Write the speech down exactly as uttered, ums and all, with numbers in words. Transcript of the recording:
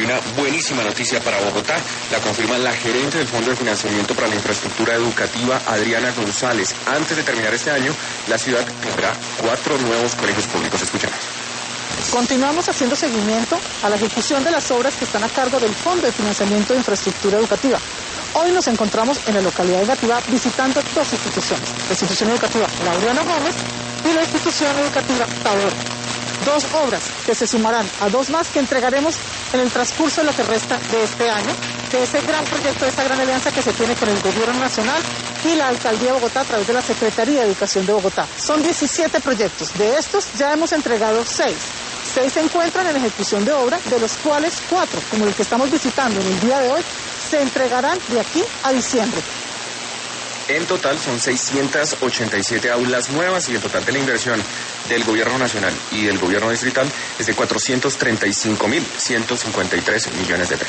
una buenísima noticia para Bogotá. La confirma la gerente del Fondo de Financiamiento para la Infraestructura Educativa, Adriana González. Antes de terminar este año, la ciudad tendrá cuatro nuevos colegios públicos. Escuchemos. Continuamos haciendo seguimiento a la ejecución de las obras que están a cargo del Fondo de Financiamiento de Infraestructura Educativa. Hoy nos encontramos en la localidad de Gativá visitando dos instituciones, la institución educativa Laureano Gómez y la institución educativa Tabor. Dos obras que se sumarán a dos más que entregaremos en el transcurso de lo que resta de este año, de ese gran proyecto, de esta gran alianza que se tiene con el Gobierno Nacional y la Alcaldía de Bogotá a través de la Secretaría de Educación de Bogotá. Son diecisiete proyectos, de estos ya hemos entregado seis. Seis se encuentran en ejecución de obra, de los cuales cuatro, como el que estamos visitando en el día de hoy, se entregarán de aquí a diciembre. En total son seiscientas ochenta y siete aulas nuevas y el total de la inversión del Gobierno Nacional y del Gobierno Distrital es de cuatrocientos treinta y cinco mil ciento cincuenta y tres millones de pesos.